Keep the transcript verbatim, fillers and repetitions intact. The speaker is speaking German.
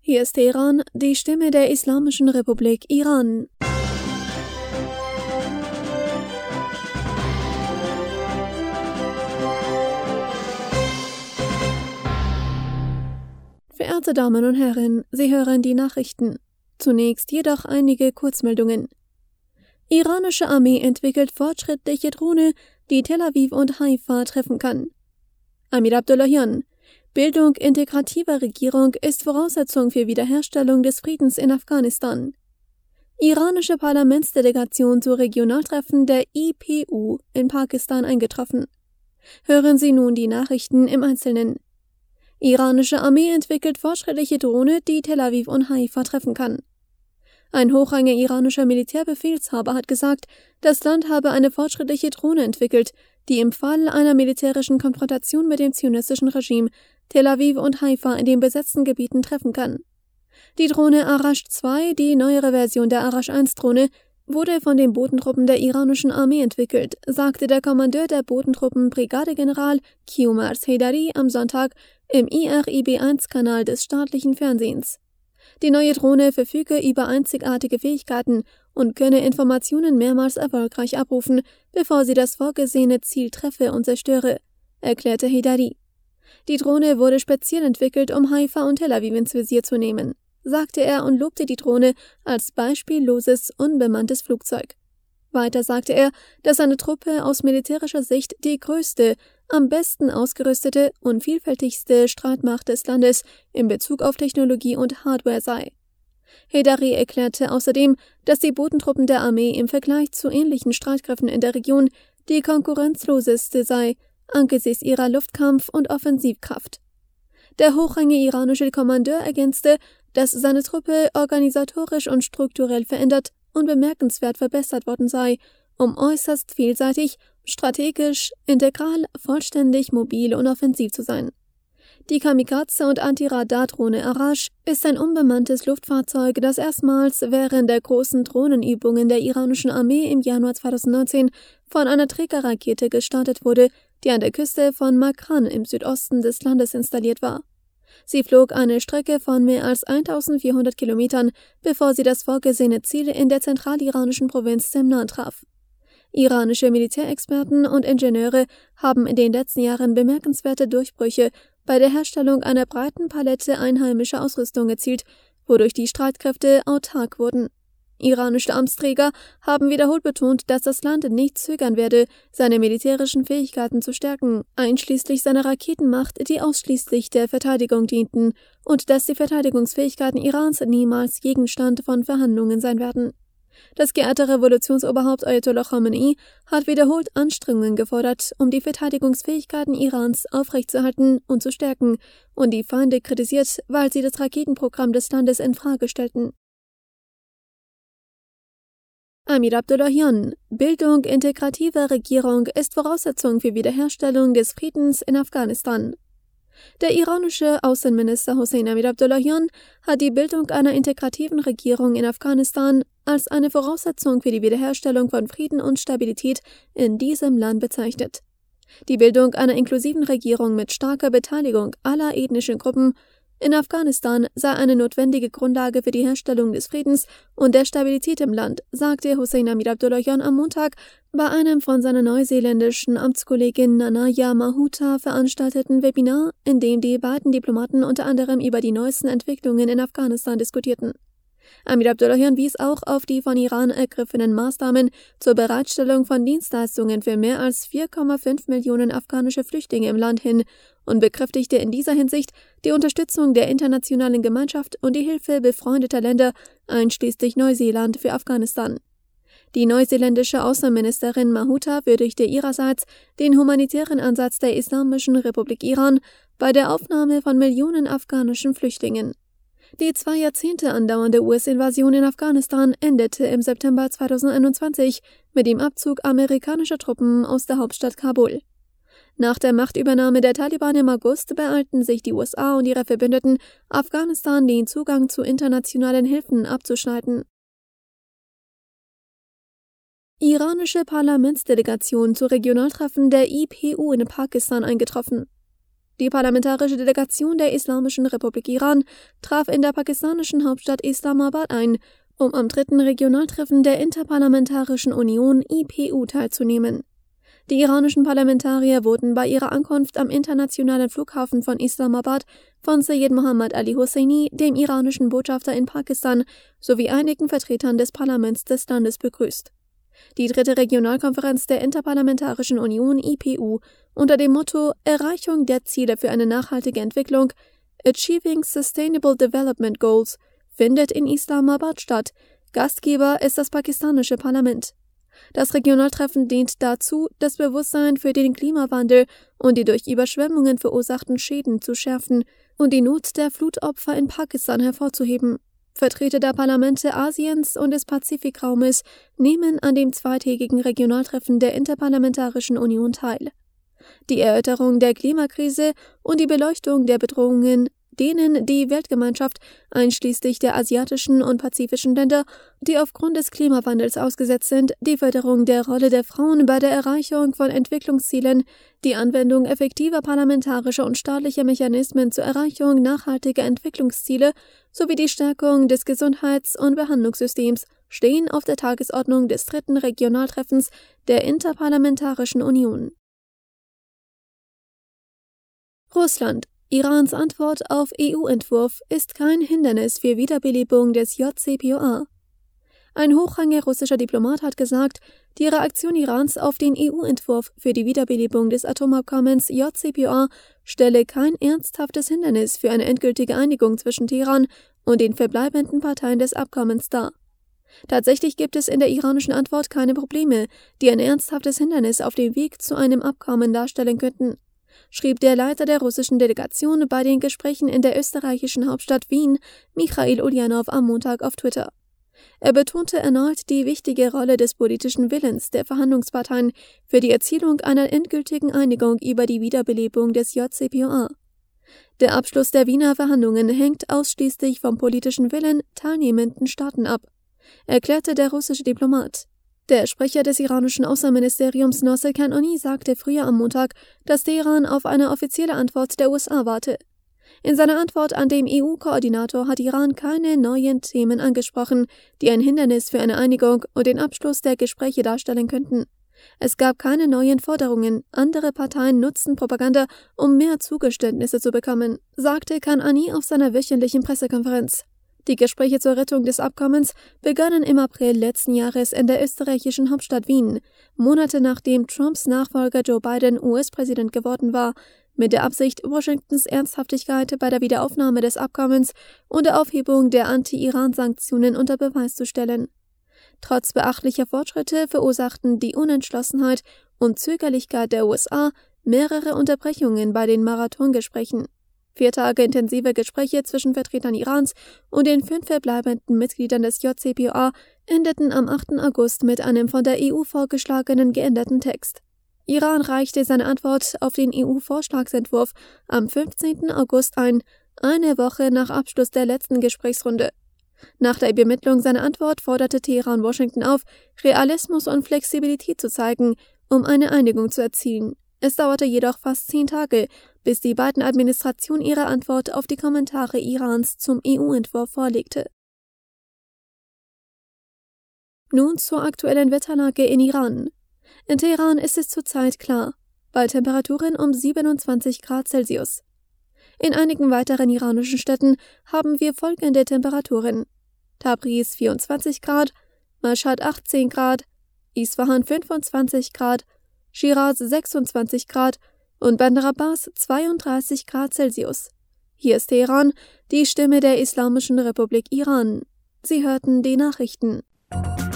Hier ist Teheran, die Stimme der Islamischen Republik Iran. Verehrte Damen und Herren, Sie hören die Nachrichten. Zunächst jedoch einige Kurzmeldungen. Iranische Armee entwickelt fortschrittliche Drohne, die Tel Aviv und Haifa treffen kann. Amir Abdullahian: Bildung integrativer Regierung ist Voraussetzung für Wiederherstellung des Friedens in Afghanistan. Iranische Parlamentsdelegation zu Regionaltreffen der I P U in Pakistan eingetroffen. Hören Sie nun die Nachrichten im Einzelnen. Iranische Armee entwickelt fortschrittliche Drohne, die Tel Aviv und Haifa treffen kann. Ein hochrangiger iranischer Militärbefehlshaber hat gesagt, das Land habe eine fortschrittliche Drohne entwickelt, die im Fall einer militärischen Konfrontation mit dem zionistischen Regime Tel Aviv und Haifa in den besetzten Gebieten treffen kann. Die Drohne Arash zwei, die neuere Version der Arash eins Drohne, wurde von den Bodentruppen der iranischen Armee entwickelt, sagte der Kommandeur der Bodentruppen Brigadegeneral Kiomars Heydari am Sonntag im I R I B eins Kanal des staatlichen Fernsehens. Die neue Drohne verfüge über einzigartige Fähigkeiten und könne Informationen mehrmals erfolgreich abrufen, bevor sie das vorgesehene Ziel treffe und zerstöre, erklärte Heydari. Die Drohne wurde speziell entwickelt, um Haifa und Tel Aviv ins Visier zu nehmen, sagte er und lobte die Drohne als beispielloses, unbemanntes Flugzeug. Weiter sagte er, dass seine Truppe aus militärischer Sicht die größte, am besten ausgerüstete und vielfältigste Streitmacht des Landes in Bezug auf Technologie und Hardware sei. Heydari erklärte außerdem, dass die Bodentruppen der Armee im Vergleich zu ähnlichen Streitkräften in der Region die konkurrenzloseste sei, angesichts ihrer Luftkampf- und Offensivkraft. Der hochrangige iranische Kommandeur ergänzte, dass seine Truppe organisatorisch und strukturell verändert und bemerkenswert verbessert worden sei, um äußerst vielseitig, strategisch, integral, vollständig, mobil und offensiv zu sein. Die Kamikaze- und Antiradar-Drohne Arash ist ein unbemanntes Luftfahrzeug, das erstmals während der großen Drohnenübungen der iranischen Armee im Januar zweitausendneunzehn von einer Trägerrakete gestartet wurde, die an der Küste von Makran im Südosten des Landes installiert war. Sie flog eine Strecke von mehr als eintausendvierhundert Kilometern, bevor sie das vorgesehene Ziel in der zentraliranischen Provinz Semnan traf. Iranische Militärexperten und Ingenieure haben in den letzten Jahren bemerkenswerte Durchbrüche bei der Herstellung einer breiten Palette einheimischer Ausrüstung erzielt, wodurch die Streitkräfte autark wurden. Iranische Amtsträger haben wiederholt betont, dass das Land nicht zögern werde, seine militärischen Fähigkeiten zu stärken, einschließlich seiner Raketenmacht, die ausschließlich der Verteidigung dienten, und dass die Verteidigungsfähigkeiten Irans niemals Gegenstand von Verhandlungen sein werden. Das geehrte Revolutionsoberhaupt Ayatollah Khamenei hat wiederholt Anstrengungen gefordert, um die Verteidigungsfähigkeiten Irans aufrechtzuerhalten und zu stärken, und die Feinde kritisiert, weil sie das Raketenprogramm des Landes in Frage stellten. Amir Abdullahian: Bildung integrativer Regierung ist Voraussetzung für Wiederherstellung des Friedens in Afghanistan. Der iranische Außenminister Hossein Amir Abdullahian hat die Bildung einer integrativen Regierung in Afghanistan als eine Voraussetzung für die Wiederherstellung von Frieden und Stabilität in diesem Land bezeichnet. Die Bildung einer inklusiven Regierung mit starker Beteiligung aller ethnischen Gruppen in Afghanistan sei eine notwendige Grundlage für die Herstellung des Friedens und der Stabilität im Land, sagte Hossein Amir Abdullahian am Montag bei einem von seiner neuseeländischen Amtskollegin Nanaya Mahuta veranstalteten Webinar, in dem die beiden Diplomaten unter anderem über die neuesten Entwicklungen in Afghanistan diskutierten. Amir Abdullahian wies auch auf die von Iran ergriffenen Maßnahmen zur Bereitstellung von Dienstleistungen für mehr als vier Komma fünf Millionen afghanische Flüchtlinge im Land hin und bekräftigte in dieser Hinsicht die Unterstützung der internationalen Gemeinschaft und die Hilfe befreundeter Länder, einschließlich Neuseeland, für Afghanistan. Die neuseeländische Außenministerin Mahuta würdigte ihrerseits den humanitären Ansatz der Islamischen Republik Iran bei der Aufnahme von Millionen afghanischen Flüchtlingen. Die zwei Jahrzehnte andauernde U S-Invasion in Afghanistan endete im September zweitausendeinundzwanzig mit dem Abzug amerikanischer Truppen aus der Hauptstadt Kabul. Nach der Machtübernahme der Taliban im August beeilten sich die U S A und ihre Verbündeten, Afghanistan den Zugang zu internationalen Hilfen abzuschneiden. Iranische Parlamentsdelegation zu Regionaltreffen der I P U in Pakistan eingetroffen. Die parlamentarische Delegation der Islamischen Republik Iran traf in der pakistanischen Hauptstadt Islamabad ein, um am dritten Regionaltreffen der Interparlamentarischen Union I P U teilzunehmen. Die iranischen Parlamentarier wurden bei ihrer Ankunft am internationalen Flughafen von Islamabad von Syed Mohammad Ali Hosseini, dem iranischen Botschafter in Pakistan, sowie einigen Vertretern des Parlaments des Landes begrüßt. Die dritte Regionalkonferenz der Interparlamentarischen Union I P U unter dem Motto Erreichung der Ziele für eine nachhaltige Entwicklung Achieving Sustainable Development Goals findet in Islamabad statt. Gastgeber ist das pakistanische Parlament. Das Regionaltreffen dient dazu, das Bewusstsein für den Klimawandel und die durch Überschwemmungen verursachten Schäden zu schärfen und die Not der Flutopfer in Pakistan hervorzuheben. Vertreter der Parlamente Asiens und des Pazifikraumes nehmen an dem zweitägigen Regionaltreffen der Interparlamentarischen Union teil. Die Erörterung der Klimakrise und die Beleuchtung der Bedrohungen, denen die Weltgemeinschaft, einschließlich der asiatischen und pazifischen Länder, die aufgrund des Klimawandels ausgesetzt sind, die Förderung der Rolle der Frauen bei der Erreichung von Entwicklungszielen, die Anwendung effektiver parlamentarischer und staatlicher Mechanismen zur Erreichung nachhaltiger Entwicklungsziele sowie die Stärkung des Gesundheits- und Behandlungssystems stehen auf der Tagesordnung des dritten Regionaltreffens der Interparlamentarischen Union. Russland. Irans Antwort auf E U-Entwurf ist kein Hindernis für Wiederbelebung des J C P O A. Ein hochrangiger russischer Diplomat hat gesagt, die Reaktion Irans auf den E U-Entwurf für die Wiederbelebung des Atomabkommens J C P O A stelle kein ernsthaftes Hindernis für eine endgültige Einigung zwischen Teheran und den verbleibenden Parteien des Abkommens dar. Tatsächlich gibt es in der iranischen Antwort keine Probleme, die ein ernsthaftes Hindernis auf dem Weg zu einem Abkommen darstellen könnten, schrieb der Leiter der russischen Delegation bei den Gesprächen in der österreichischen Hauptstadt Wien, Michail Ulyanov, am Montag auf Twitter. Er betonte erneut die wichtige Rolle des politischen Willens der Verhandlungsparteien für die Erzielung einer endgültigen Einigung über die Wiederbelebung des J C P O A. Der Abschluss der Wiener Verhandlungen hängt ausschließlich vom politischen Willen teilnehmenden Staaten ab, erklärte der russische Diplomat. Der Sprecher des iranischen Außenministeriums Nosser Kanoni sagte früher am Montag, dass Teheran auf eine offizielle Antwort der U S A warte. In seiner Antwort an den E U-Koordinator hat Iran keine neuen Themen angesprochen, die ein Hindernis für eine Einigung und den Abschluss der Gespräche darstellen könnten. Es gab keine neuen Forderungen, andere Parteien nutzten Propaganda, um mehr Zugeständnisse zu bekommen, sagte Kanani auf seiner wöchentlichen Pressekonferenz. Die Gespräche zur Rettung des Abkommens begannen im April letzten Jahres in der österreichischen Hauptstadt Wien, Monate nachdem Trumps Nachfolger Joe Biden U S-Präsident geworden war, mit der Absicht, Washingtons Ernsthaftigkeit bei der Wiederaufnahme des Abkommens und der Aufhebung der Anti-Iran-Sanktionen unter Beweis zu stellen. Trotz beachtlicher Fortschritte verursachten die Unentschlossenheit und Zögerlichkeit der U S A mehrere Unterbrechungen bei den Marathongesprächen. Vier Tage intensive Gespräche zwischen Vertretern Irans und den fünf verbleibenden Mitgliedern des J C P O A endeten am achten August mit einem von der E U vorgeschlagenen geänderten Text. Iran reichte seine Antwort auf den E U-Vorschlagsentwurf am fünfzehnten August ein, eine Woche nach Abschluss der letzten Gesprächsrunde. Nach der Übermittlung seiner Antwort forderte Teheran Washington auf, Realismus und Flexibilität zu zeigen, um eine Einigung zu erzielen. Es dauerte jedoch fast zehn Tage, bis die beiden Administrationen ihre Antwort auf die Kommentare Irans zum E U-Entwurf vorlegte. Nun zur aktuellen Wetterlage in Iran. In Teheran ist es zurzeit klar, bei Temperaturen um siebenundzwanzig Grad Celsius. In einigen weiteren iranischen Städten haben wir folgende Temperaturen: Tabriz vierundzwanzig Grad, Mashhad achtzehn Grad, Isfahan fünfundzwanzig Grad, Shiraz sechsundzwanzig Grad und Bandar Abbas zweiunddreißig Grad Celsius. Hier ist Teheran, die Stimme der Islamischen Republik Iran. Sie hörten die Nachrichten.